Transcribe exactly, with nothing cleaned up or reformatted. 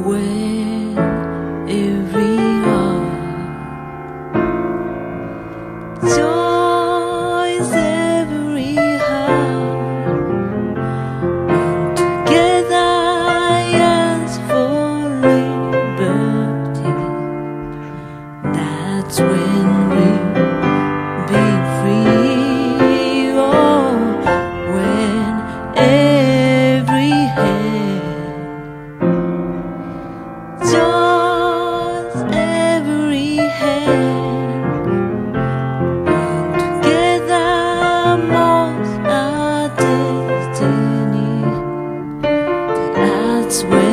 when every heart joins every heart, and together yearns for liberty. That's when we'll be free. Oh, when every hand joins every hand, and together molds our destiny. That's when